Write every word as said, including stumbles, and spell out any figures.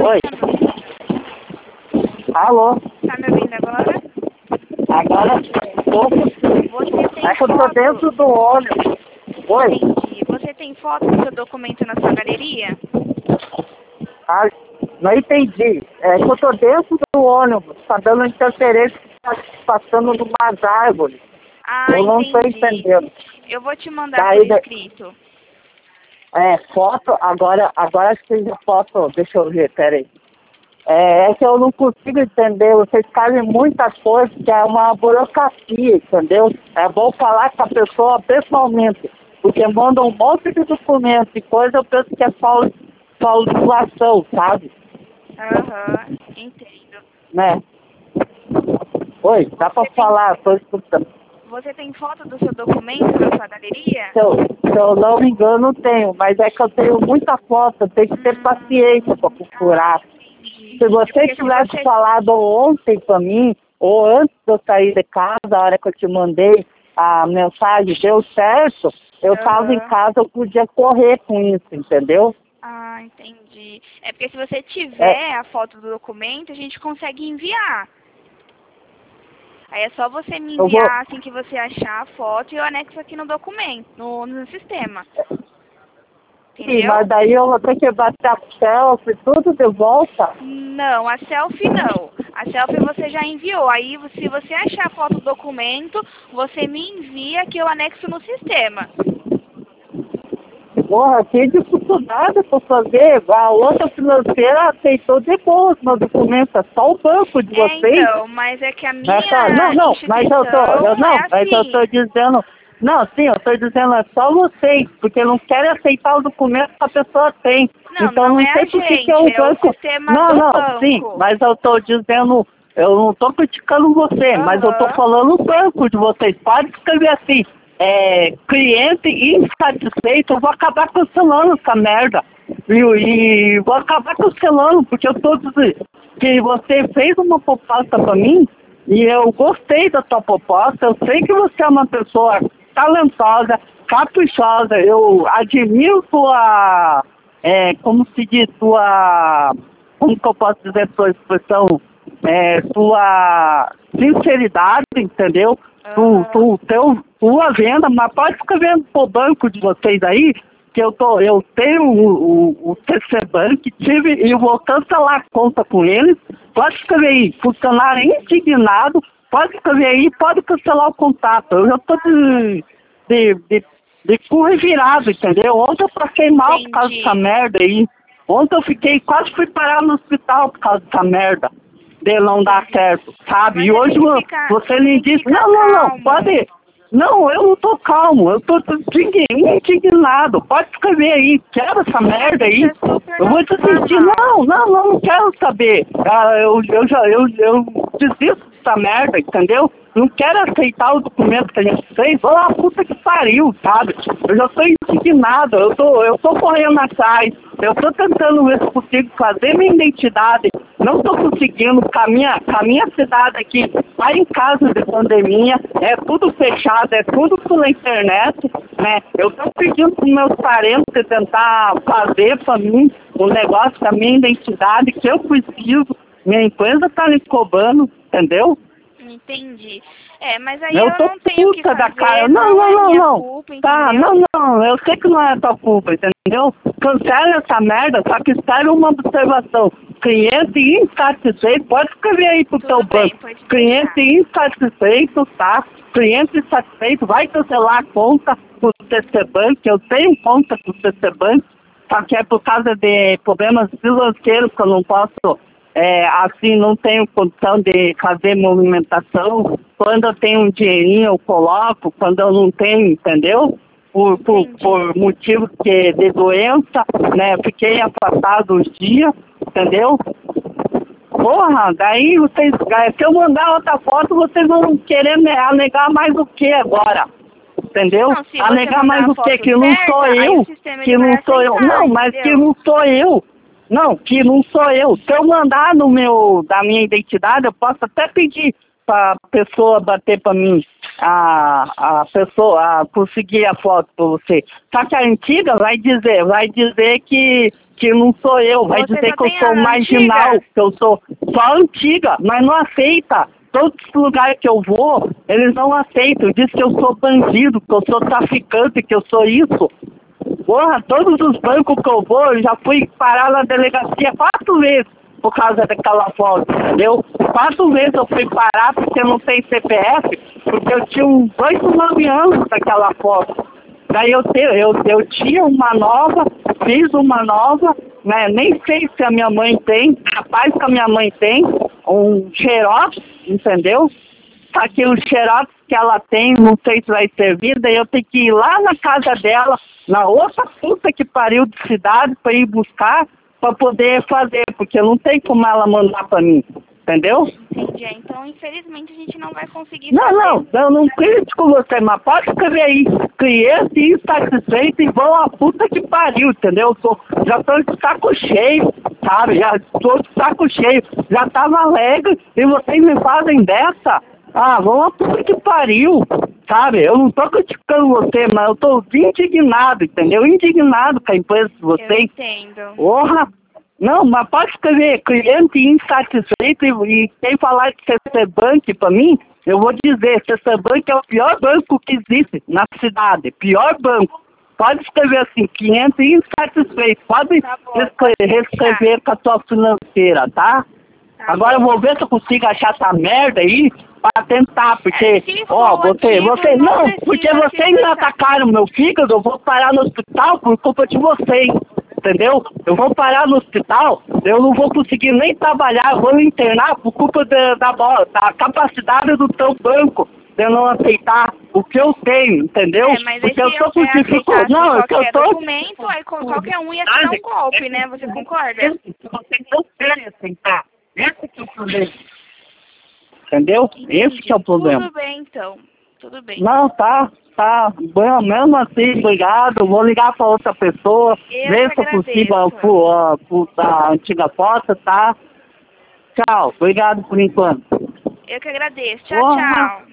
Oi. Tá me ouvindo? Alô? Tá me ouvindo agora? Agora tô. Você tem É que eu tô foto... dentro do ônibus. Oi? Entendi. Você tem foto do seu documento na sua galeria? Ah, não entendi. É que eu tô dentro do ônibus. Tá dando interferência, tá passando numas árvores. Ah, Eu não tô entendi. entendendo. Eu vou te mandar Daí, por da- escrito. é, foto, agora, agora acho que já foto, deixa eu ver, peraí. É, é que eu não consigo entender, vocês fazem muitas coisas que é uma burocracia, entendeu? É bom falar com a pessoa pessoalmente, porque mandam um monte de documento e coisa, eu penso que é fal- falsificação, sabe? Aham, entendo. Né? Oi, dá pra Você tem, falar, tô escutando. você tem foto do seu documento na sua galeria? Se eu, se eu não me engano, tenho, mas é que eu tenho muita foto, eu tenho que ter paciência pra procurar. Entendi. Se você Porque se tivesse você... falado ontem pra mim, ou antes de eu sair de casa, a hora que eu te mandei a mensagem, deu certo, eu tava em Aham. casa, eu podia correr com isso, entendeu? Ah, entendi. É porque se você É, tiver a foto do documento, a gente consegue enviar. Aí é só você me eu vou. enviar assim que você achar a foto e eu anexo aqui no documento, no, no sistema. Sim, Entendeu? mas daí eu vou ter que bater a selfie, tudo de volta. Não, a selfie não. A selfie você já enviou. Aí, se você achar a foto do documento, você me envia que eu anexo no sistema. Porra, que dificuldade pra fazer. A outra financeira aceitou de boa os meus documentos, é só o banco de É, vocês. então, mas é que a Nessa, não, minha não, mas eu tô, eu instituição não, é mas eu tô assim. dizendo, não, sim, eu tô dizendo é só vocês, porque não querem aceitar o documento que a pessoa tem. Não, Então não não é a sei por que que é gente, o é o banco. sistema Não, do não, sim, banco. mas eu tô dizendo, eu não tô criticando você, mas eu tô Aham. falando o banco de vocês. Pode escrever assim, é, cliente insatisfeito, eu vou acabar cancelando essa merda. Viu? E vou acabar cancelando, porque eu tô dizendo que você fez uma proposta pra mim e eu gostei da tua proposta. Eu sei que você é uma pessoa talentosa, caprichosa. Eu admiro tua, é, como se diz, tua, como que eu posso dizer tua expressão, é, tua sinceridade, entendeu? Tu, Aham. tu, teu, tua venda, mas pode ficar vendo pro banco de vocês aí, que eu, tô, eu tenho o, o, o T C Bank, tive e vou cancelar a conta com eles. Pode escrever aí, funcionário indignado, pode escrever aí, pode cancelar o contato. Eu já tô de, de, de, de cu revirado, entendeu? Ontem eu passei mal por causa dessa Entendi. merda aí. Ontem eu fiquei, quase fui parar no hospital por causa dessa merda de não dar Entendi. certo, sabe? Mas E você hoje tem que ficar, você você me tem que disse, ficar não, não, não, calmo. pode. Não, eu não tô calmo, eu tô indignado. Pode escrever aí, quero essa Mas merda isso aí. é super Eu vou desistir. normal. Não, não, não, não quero saber. Ah, eu, eu já, eu, eu desisto dessa merda, entendeu? Não quero aceitar o documento que a gente fez. Vou lá, puta que pariu, sabe? Eu já tô indignado, eu tô, eu tô correndo atrás. Eu tô tentando ver se consigo fazer minha identidade. Não tô conseguindo com a minha, com a minha cidade aqui. Tá em casa de pandemia, é tudo fechado, é tudo pela internet, né? Eu tô pedindo pros meus parentes tentar fazer pra mim um negócio com a minha identidade que eu preciso. Minha empresa tá me cobrando, entendeu? Entendi. É, mas aí Eu eu tô não tenho o que puta da cara. fazer, Não, não não, é não, minha não. culpa, Tá, entendeu? não, não. Eu sei que não é tua culpa, entendeu? Cancela essa merda, só que espera uma observação. Cliente insatisfeito, pode escrever aí pro teu Tudo bem, banco. pode deixar. Cliente insatisfeito, tá? Cliente insatisfeito, vai cancelar a conta do C C Bank. Eu tenho conta com o C C Bank, só que é por causa de problemas financeiros que eu não posso. É, assim, não tenho condição de fazer movimentação. Quando eu tenho um dinheirinho, eu coloco. Quando eu não tenho, entendeu? Por, por, Entendi. por motivos que, de doença, né? Fiquei afastado uns dias, entendeu? Porra, daí vocês, se eu mandar outra foto, vocês vão querer me alegar mais o que agora? Entendeu? Não, se você Alegar mandar mais a o que? foto Que não certa, sou aí o eu, sistema que ele vai não sou eu. aceitar, Não, mas que entendeu? não sou eu. Não, que não sou eu. Se eu mandar no meu, da minha identidade, eu posso até pedir para a pessoa bater para mim, a, a pessoa, a conseguir a foto para você. Só que a antiga vai dizer, vai dizer que, que não sou eu. Vai Você dizer só que eu tem sou a marginal, antiga? que eu sou só antiga, mas não aceita. Todos os lugares que eu vou, eles não aceitam. Diz que eu sou bandido, que eu sou traficante, que eu sou isso. Porra, todos os bancos que eu vou, eu já fui parar na delegacia quatro vezes por causa daquela foto, entendeu? Quatro vezes eu fui parar porque não tem C P F, porque eu tinha uns oito, nove anos daquela foto. Daí eu, te, eu, eu tinha uma nova, fiz uma nova, né? Nem sei se a minha mãe tem, capaz que a minha mãe tem, um xerox, entendeu? Só que o xerox que ela tem, não sei se vai servir, daí eu tenho que ir lá na casa dela, na outra puta que pariu de cidade, para ir buscar, para poder fazer, porque não tem como ela mandar para mim, entendeu? Entendi. Então, infelizmente, a gente não vai conseguir Não, fazer. não, eu não critico você, mas pode escrever aí, cliente insatisfeito e vão a puta que pariu, entendeu? Eu tô, já tô de saco cheio, sabe? Já tô de saco cheio, já tava alegre e vocês me fazem dessa? Ah, vão a puta que pariu, sabe? Eu não tô criticando você, mas eu tô indignado, entendeu? Indignado com a empresa de Eu vocês. entendo. Porra! Não, mas pode escrever cliente insatisfeito e, e quem falar de C C Bank pra mim, eu vou dizer, C C Bank é o pior banco que existe na cidade, pior banco. Pode escrever assim, cliente insatisfeito, pode Tá bom, escrever, pode deixar. reescrever com a tua financeira, tá? Tá Agora eu bom. vou ver se eu consigo achar essa merda aí pra tentar, porque, É, se ó, for você, antigo, você, não não, precisa porque se vocês me estressar. atacaram meu fígado, eu vou parar no hospital por culpa de vocês, entendeu? Eu vou parar no hospital, eu não vou conseguir nem trabalhar, eu vou me internar por culpa da, da, da capacidade do teu banco de eu não aceitar o que eu tenho, entendeu? É, mas aí Porque se eu tô eu com é, dificuldade, aceitasse não, é que eu qualquer tô... documento, aí co- qualquer um ia te dar um golpe, né? Você concorda? Vocês não querem aceitar, esse que é o problema. Entendeu? Esse que é o problema. Tudo bem, então. Tudo bem. Não, tá, tá. Bom, mesmo assim, obrigado. Vou ligar pra outra pessoa, Eu ver que se eu consigo a, agradeço. a, a antiga foto, tá? Tchau, obrigado por enquanto. Eu que agradeço. Tchau, Porra. tchau.